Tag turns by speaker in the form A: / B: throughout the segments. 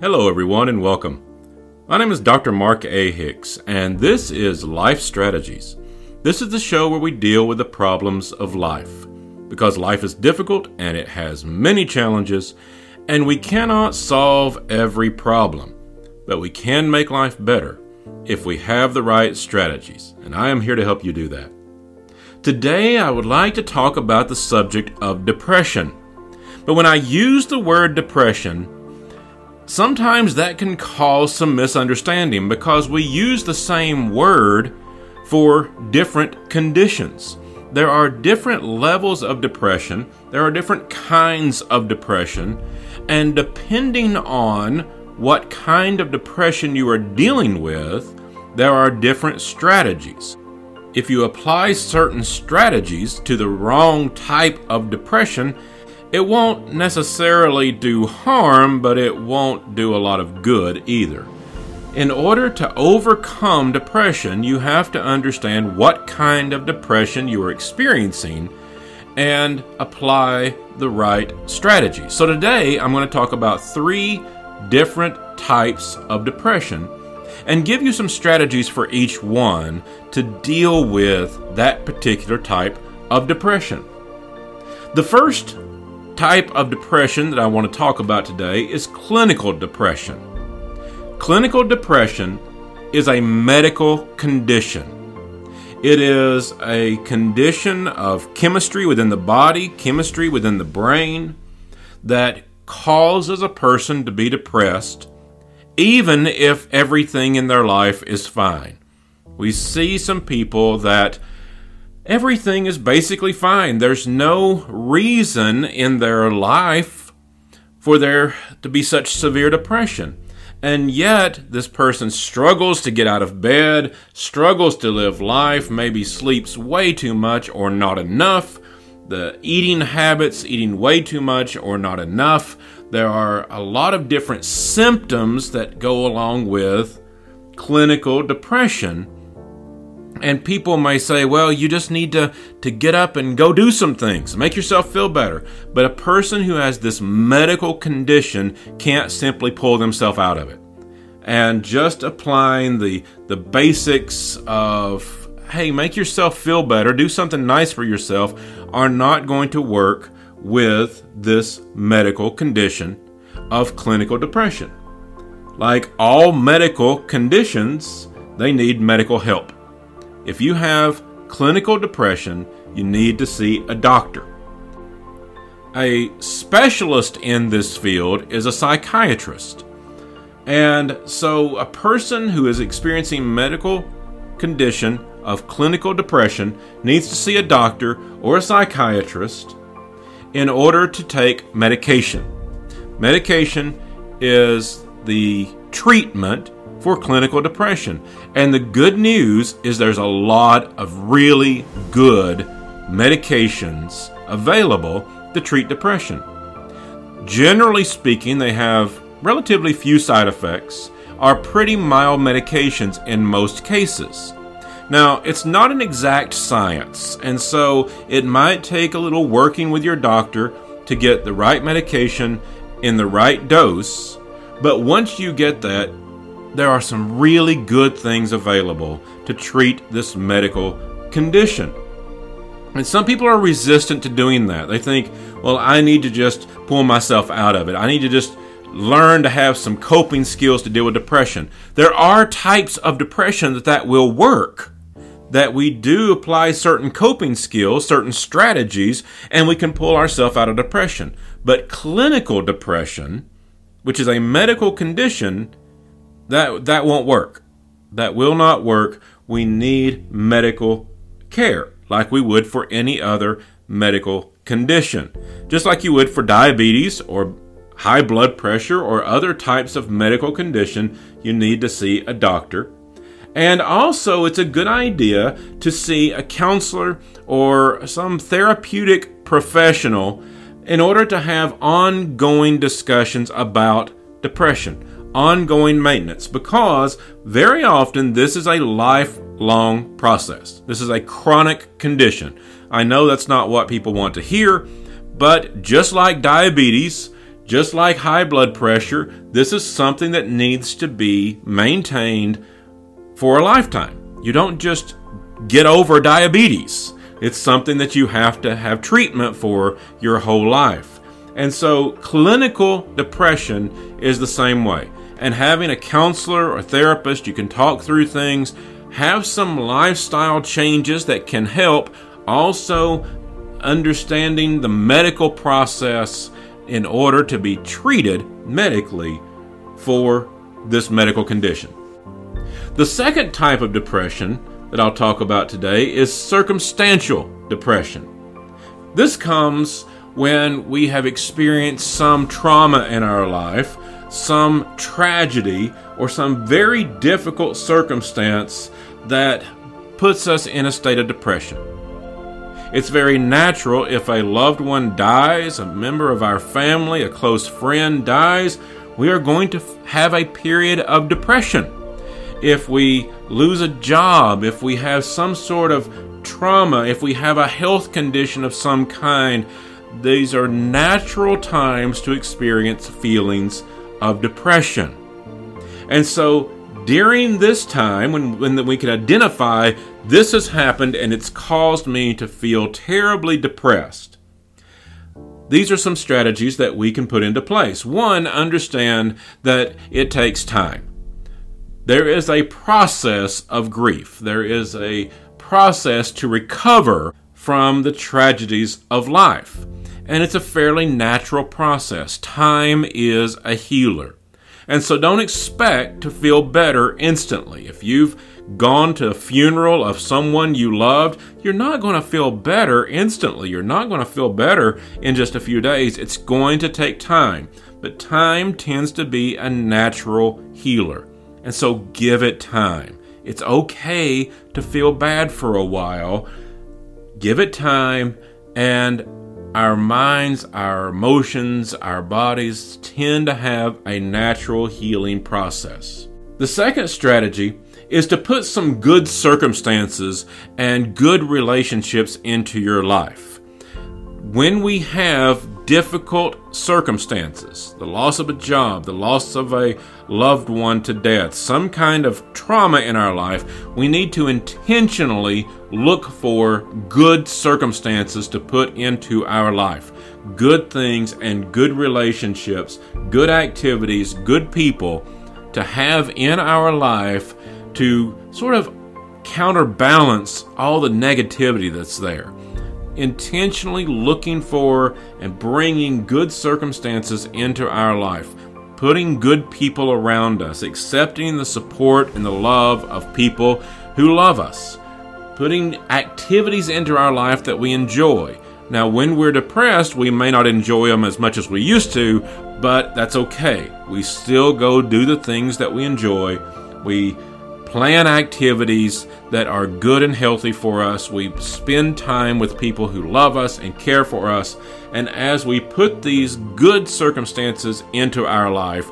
A: Hello everyone and welcome. My name is Dr. Mark A. Hicks and this is Life Strategies. This is the show where we deal with the problems of life. Because life is difficult and it has many challenges and we cannot solve every problem. But we can make life better if we have the right strategies. And I am here to help you do that. Today I would like to talk about the subject of depression. But when I use the word depression, sometimes that can cause some misunderstanding because we use the same word for different conditions. There are different levels of depression, there are different kinds of depression, and depending on what kind of depression you are dealing with, there are different strategies. If you apply certain strategies to the wrong type of depression, it won't necessarily do harm, but it won't do a lot of good either. In order to overcome depression, you have to understand what kind of depression you are experiencing and apply the right strategy. So today, I'm going to talk about 3 different types of depression and give you some strategies for each one to deal with that particular type of depression. The first type of depression that I want to talk about today is clinical depression. Clinical depression is a medical condition. It is a condition of chemistry within the body, chemistry within the brain, that causes a person to be depressed, even if everything in their life is fine. We see some people that everything is basically fine. There's no reason in their life for there to be such severe depression. And yet, this person struggles to get out of bed, struggles to live life, maybe sleeps way too much or not enough. The eating habits, eating way too much or not enough. There are a lot of different symptoms that go along with clinical depression. And people may say, well, you just need to get up and go do some things, make yourself feel better. But a person who has this medical condition can't simply pull themselves out of it. And just applying the basics of, hey, make yourself feel better, do something nice for yourself, are not going to work with this medical condition of clinical depression. Like all medical conditions, they need medical help. If you have clinical depression, you need to see a doctor. A specialist in this field is a psychiatrist. And so a person who is experiencing medical condition of clinical depression needs to see a doctor or a psychiatrist in order to take medication. Medication is the treatment for clinical depression. And the good news is there's a lot of really good medications available to treat depression. Generally speaking, they have relatively few side effects, are pretty mild medications in most cases. Now, it's not an exact science, and so it might take a little working with your doctor to get the right medication in the right dose, but once you get that, there are some really good things available to treat this medical condition. And some people are resistant to doing that. They think, well, I need to just pull myself out of it. I need to just learn to have some coping skills to deal with depression. There are types of depression that will work, that we do apply certain coping skills, certain strategies, and we can pull ourselves out of depression. But clinical depression, which is a medical condition, that won't work. That will not work. We need medical care like we would for any other medical condition. Just like you would for diabetes or high blood pressure or other types of medical condition, you need to see a doctor. And also, it's a good idea to see a counselor or some therapeutic professional in order to have ongoing discussions about depression, ongoing maintenance, because very often this is a lifelong process. This is a chronic condition. I know that's not what people want to hear, but just like diabetes, Just like high blood pressure, this is something that needs to be maintained for a lifetime. You don't just get over diabetes. It's something that you have to have treatment for your whole life. And so clinical depression is the same way. And having a counselor or therapist, you can talk through things, have some lifestyle changes that can help. Also, understanding the medical process in order to be treated medically for this medical condition. The second type of depression that I'll talk about today is circumstantial depression. This comes when we have experienced some trauma in our life, some tragedy, or some very difficult circumstance that puts us in a state of depression. It's very natural if a loved one dies, a member of our family, a close friend dies, we are going to have a period of depression. If we lose a job, if we have some sort of trauma, if we have a health condition of some kind, these are natural times to experience feelings of depression. And so during this time, when we can identify this has happened and it's caused me to feel terribly depressed, these are some strategies that we can put into place. One, understand that it takes time. There is a process of grief. There is a process to recover from the tragedies of life. And it's a fairly natural process. Time is a healer. And so don't expect to feel better instantly. If you've gone to a funeral of someone you loved, you're not going to feel better instantly. You're not going to feel better in just a few days. It's going to take time. But time tends to be a natural healer. And so give it time. It's okay to feel bad for a while. Give it time, and our minds, our emotions, our bodies tend to have a natural healing process. The second strategy is to put some good circumstances and good relationships into your life. When we have difficult circumstances, the loss of a job, the loss of a loved one to death, some kind of trauma in our life, we need to intentionally look for good circumstances to put into our life. Good things and good relationships, good activities, good people to have in our life to sort of counterbalance all the negativity that's there. Intentionally looking for and bringing good circumstances into our life, putting good people around us, accepting the support and the love of people who love us, putting activities into our life that we enjoy. Now, when we're depressed, we may not enjoy them as much as we used to, but that's okay. We still go do the things that we enjoy. We plan activities that are good and healthy for us. We spend time with people who love us and care for us. And as we put these good circumstances into our life,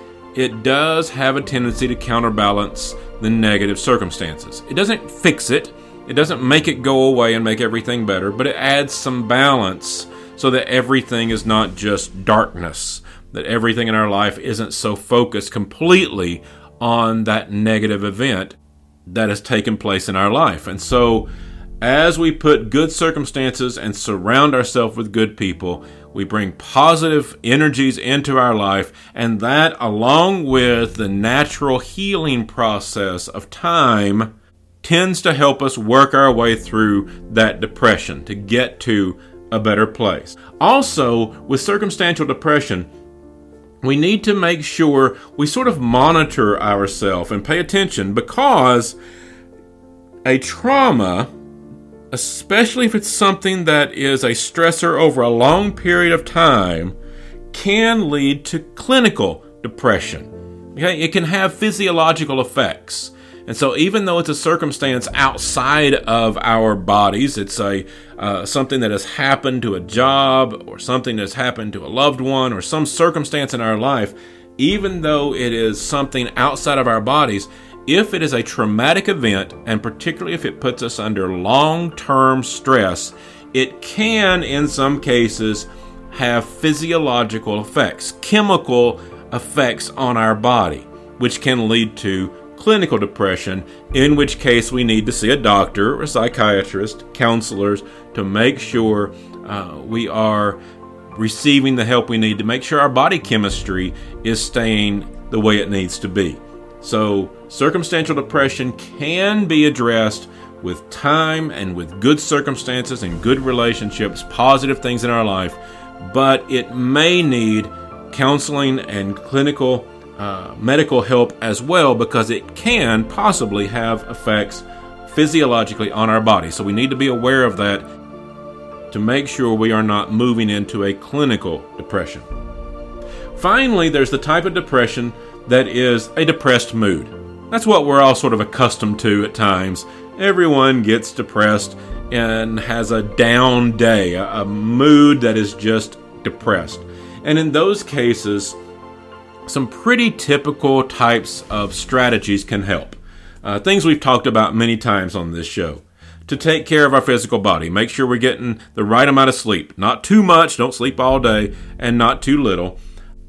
A: it does have a tendency to counterbalance the negative circumstances. It doesn't fix it. It doesn't make it go away and make everything better, but it adds some balance so that everything is not just darkness, that everything in our life isn't so focused completely on that negative event that has taken place in our life. And so as we put good circumstances and surround ourselves with good people, we bring positive energies into our life, and that, along with the natural healing process of time, tends to help us work our way through that depression to get to a better place. Also, with circumstantial depression, we need to make sure we sort of monitor ourselves and pay attention, because a trauma, especially if it's something that is a stressor over a long period of time, can lead to clinical depression. Okay? It can have physiological effects. And so even though it's a circumstance outside of our bodies, it's something that has happened to a job or something that's happened to a loved one or some circumstance in our life, even though it is something outside of our bodies, if it is a traumatic event, and particularly if it puts us under long-term stress, it can, in some cases, have physiological effects, chemical effects on our body, which can lead to clinical depression, in which case we need to see a doctor or a psychiatrist, counselors, to make sure we are receiving the help we need to make sure our body chemistry is staying the way it needs to be. So circumstantial depression can be addressed with time and with good circumstances and good relationships, positive things in our life, but it may need counseling and clinical medical help as well, because it can possibly have effects physiologically on our body. So we need to be aware of that to make sure we are not moving into a clinical depression. Finally, there's the type of depression that is a depressed mood. That's what we're all sort of accustomed to at times. Everyone gets depressed and has a down day, a mood that is just depressed. And in those cases, some pretty typical types of strategies can help. Things we've talked about many times on this show. To take care of our physical body, make sure we're getting the right amount of sleep. Not too much, don't sleep all day, and not too little.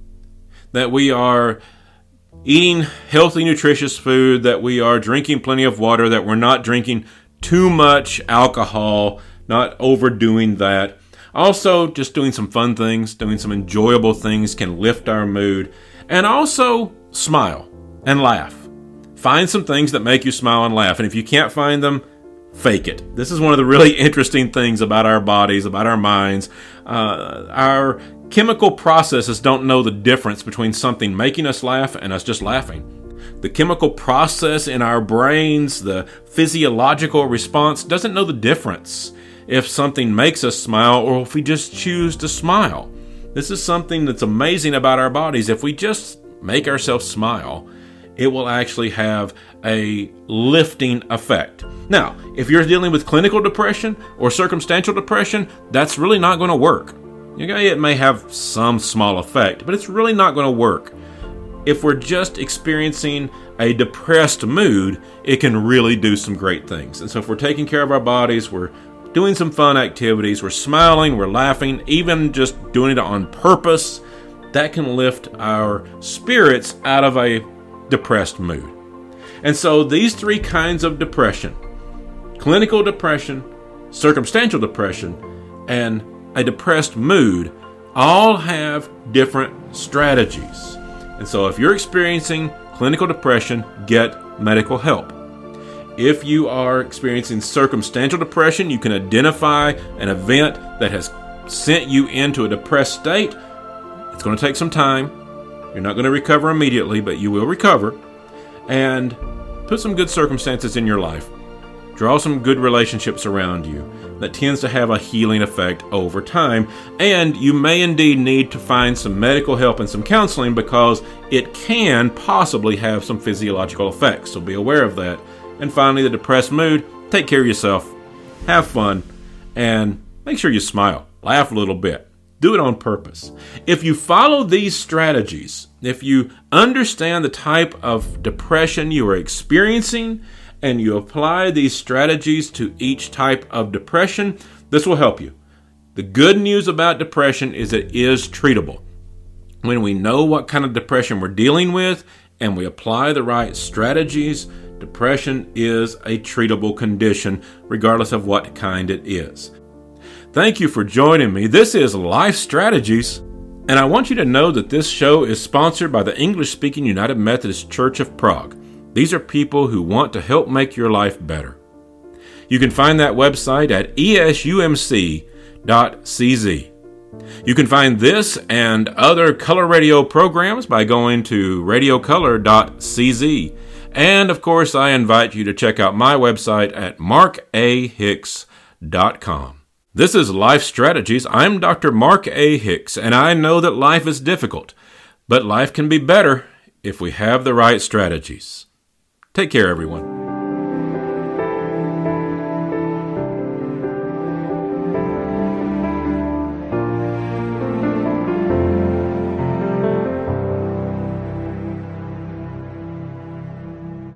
A: That we are eating healthy, nutritious food, that we are drinking plenty of water, that we're not drinking too much alcohol, not overdoing that. Also, just doing some fun things, doing some enjoyable things can lift our mood. And also, smile and laugh. Find some things that make you smile and laugh. And if you can't find them, fake it. This is one of the really interesting things about our bodies, about our minds. Our chemical processes don't know the difference between something making us laugh and us just laughing. The chemical process in our brains, the physiological response, doesn't know the difference if something makes us smile or if we just choose to smile. This is something that's amazing about our bodies. If we just make ourselves smile, it will actually have a lifting effect. Now, if you're dealing with clinical depression or circumstantial depression, that's really not going to work. Okay, it may have some small effect, but it's really not going to work. If we're just experiencing a depressed mood, it can really do some great things. And so if we're taking care of our bodies, we're doing some fun activities, we're smiling, we're laughing, even just doing it on purpose, that can lift our spirits out of a depressed mood. And so these three kinds of depression, clinical depression, circumstantial depression, and a depressed mood, all have different strategies. And so if you're experiencing clinical depression, get medical help. If you are experiencing circumstantial depression, you can identify an event that has sent you into a depressed state. It's going to take some time. You're not going to recover immediately, but you will recover. And put some good circumstances in your life. Draw some good relationships around you. That tends to have a healing effect over time. And you may indeed need to find some medical help and some counseling, because it can possibly have some physiological effects. So be aware of that. And finally, the depressed mood, take care of yourself, have fun, and make sure you smile. Laugh a little bit. Do it on purpose. If you follow these strategies, if you understand the type of depression you are experiencing, and you apply these strategies to each type of depression, this will help you. The good news about depression is it is treatable. When we know what kind of depression we're dealing with, and we apply the right strategies, depression is a treatable condition, regardless of what kind it is. Thank you for joining me. This is Life Strategies, and I want you to know that this show is sponsored by the English-speaking United Methodist Church of Prague. These are people who want to help make your life better. You can find that website at esumc.cz. You can find this and other Color Radio programs by going to radiocolor.cz. And, of course, I invite you to check out my website at markahicks.com. This is Life Strategies. I'm Dr. Mark A. Hicks, and I know that life is difficult, but life can be better if we have the right strategies. Take care, everyone.